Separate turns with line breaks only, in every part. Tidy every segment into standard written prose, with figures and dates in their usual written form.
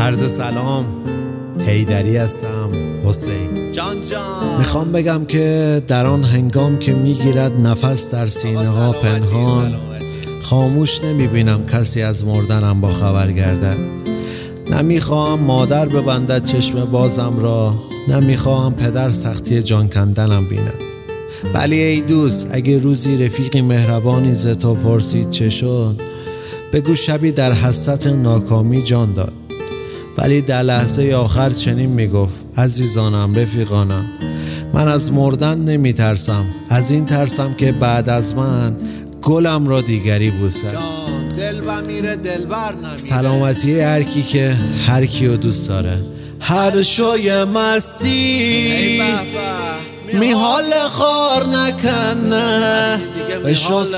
عرض سلام، حیدری هستم. حسین
جان
میخوام بگم که در آن هنگام که میگیرد نفس در سینه ها پنهان، خاموش نمیبینم کسی از مردنم با خبر گردد. نمیخواهم مادر ببندد چشم بازم را، نمیخواهم پدر سختی جان کندنم بیند. ولی ای دوست، اگه روزی رفیقی مهربانی ز تو پرسید چه شد، بگو شبی در حسرت ناکامی جان داد. ولی در لحظه آخر چنین میگفت: عزیزانم، رفیقانم، من از مردن نمیترسم، از این ترسم که بعد از من گلم را دیگری بوسد.
دل و میره دلبر نمیره.
سلامتی هر کی که هر کیو دوست داره.
هر شوی مستی می حال خار نکنه، به شسم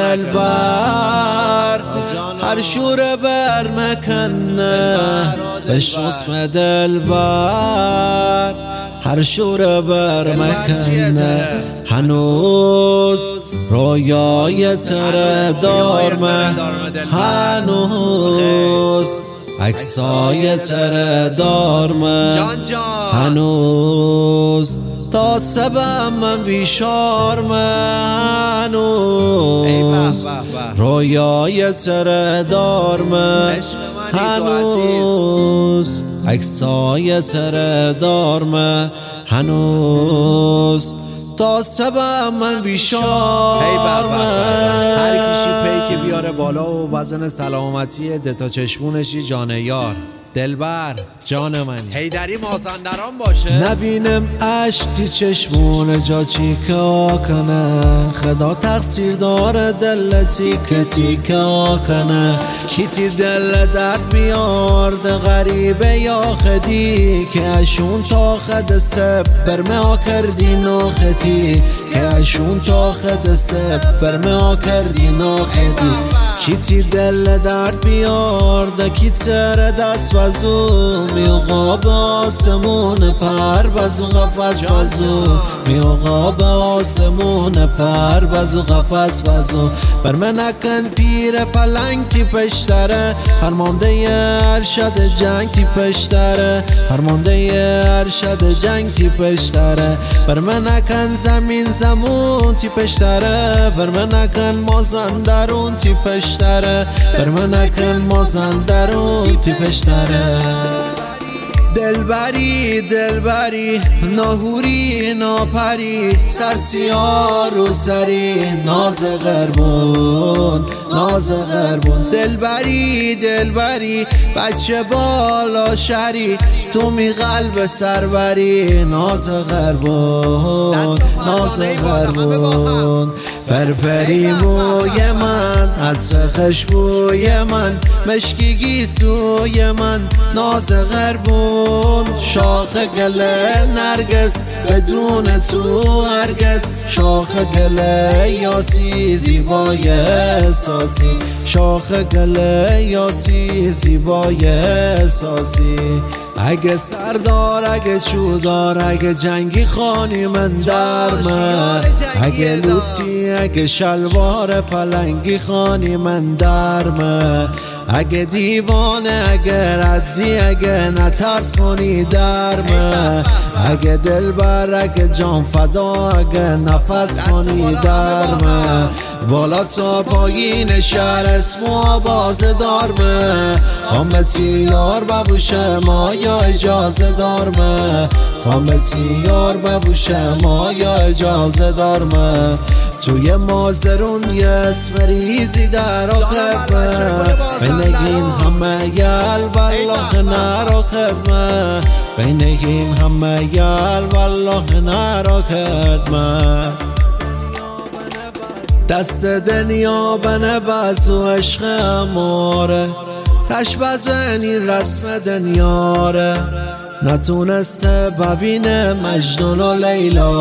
دلبر هر شور بر مکنه، به شسم دلبر هر شور بر مکنه. هنوز رویای تره دارمه، هنوز عکسای تره دارمه، هنوز داد سبم من بیشارمه، هنوز رویای تره دارمه، هنوز عکسای تره دارمه، هنوز تا سبب من بیشارمه.
هر کشی پیک بیاره بالا و وزن سلامتی دتا چشمونشی جان یار. دلبر جان منی،
حیدری مازندران باشه.
نبینم عشقی چشمون جا چیکا کنه، خدا تقصیر داره دل تیکه تیکه کنه. کیتی دل درد بیارد غریبه یا خدی، که اشون تا خد سب برمه ها کردی ناخدی، که اشون تا خد سب برمه ها کردی ناخدی. کیتی دل درد بیارد کی تر دست بزو، میوقا به آسمون پر بزو قفص بزو، میوقا به آسمون پر بزو قفص بزو. بر من نکن پیر پلنگ تی پشتره، فرمانده ارشد جنگ تی پشتره، فرمانده ارشد جنگ تی پشتره. بر من نکن زمین زمون تی پشتره، بر من نکن مازندرون تی پشتره، بر من نکن مازندرون تی پشتره. دلبری دلبری ناهوری ناپری، سرسیار و سری ناز غربون ناز غربون. دلبری دلبری بچه بالا شری، تو می قلب سربری ناز غربون ناز غربون. فرفری موی من عطر خشبوی من، مشکی گیسوی من ناز غربون. شاخ گل نرگس بدون تو هرگز، شاخ گل یاسی زیبای احساسی، شاخ گل یاسی زیبای احساسی. اگه سردار اگه چودار اگه جنگی خانی من درمه، اگه لوتی اگه شلوار پلنگی خانی من درمه. اگه دیوانه اگه ردی اگه نترس خونی درمه، اگه دلبر اگه جان فدا اگه نفس خونی درمه. بالا تا پایین شهر اسم و آواز دارمه، خامتی یار ببوشه ما یا اجازه دارمه، خامتی یار ببوشه ما یا اجازه دارمه. توی مازرون یه اسم ریزی در آقبه، بین این همه گل والله نرا کردمه، بین این همه گل والله نرا کردمه. دست دنیا بنه بزو عشق اماره، تش بزنی رسم دنیاره، نتونسته ببینه مجنون و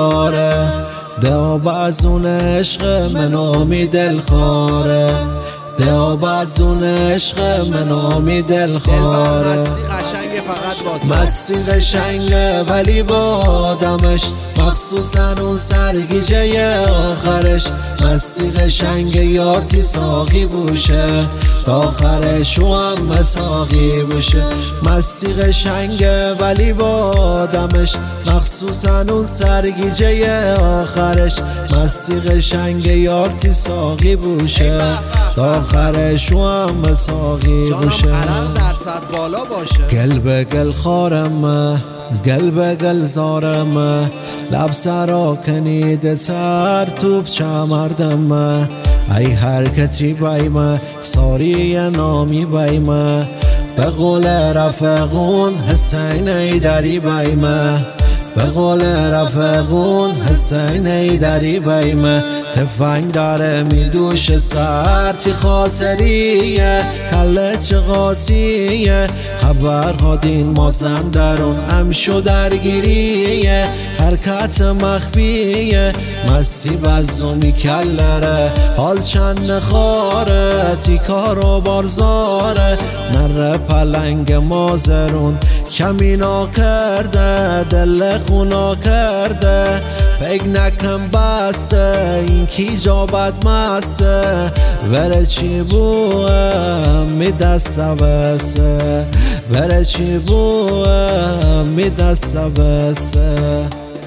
لیلاره. دعا بازون عشق من امید دلخواره، دیاب از اون عشق منامی دلخواره.
مستی قشنگه فقط با تو،
مستی قشنگه ولی با آدمش، مخصوصا اون سرگیجه آخرش. مستی قشنگه یارتی ساقی بوشه، تا آخرش او هم متاقی بوشه. مستی قشنگه ولی با آدمش، مخصوصا اون سرگیجه آخرش. مستی قشنگه یارتی ساقی بوشه، تا آخرش او هم متاقی بوشه.
جانم درصد بالا باشه.
گل به گل خارم، گل به گل زارم، لب سرا کنیده تر توب چمردم. ای حرکتی بایم ساری نامی بایم، به قول رفقون حسین ایدری بایم، به قول رفقون حسین ایدری بایم. تفنگ داره میدوش سر تی خاطریه، کله چه قاطیه. خبرها دین مازندران امشو درگیریه، حرکت مخفیه. مستی بزومی کلره حال چند نخاره، تی کارو بارزاره. نره پلنگ مازرون کمینا کرده، دل خونا کرده. فکر نکن بسته این کی جا بد مسته، وره چی بوه می دسته بسه، وره چی بوه می دسته بسه.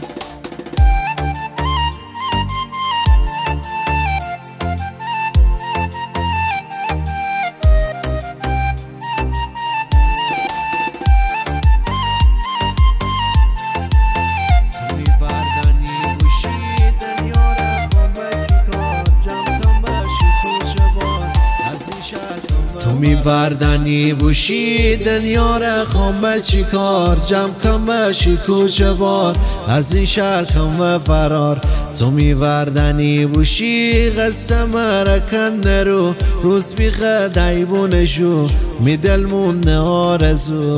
تو میوردنی بوشی دنیار خامه چی کار، جمع کن بشی کوچه بار از این شهر کن فرار. تو میوردنی بوشی قصه مرکن نرو، روز بیخه دیبونشو می دلمونه آرزو.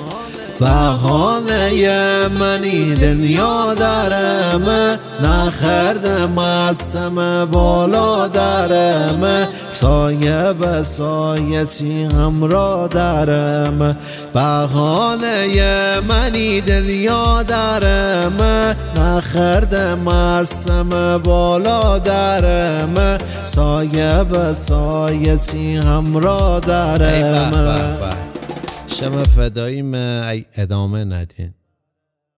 بهانه منی دنیا درمه، نخردم اسم بالا درمه. سایه به سایتی همراه درمه، بهانه منی دنیا درمه. نخردم اسم بالا درمه، سایه به سایتی همراه درمه.
شم فداییم ادامه ندین.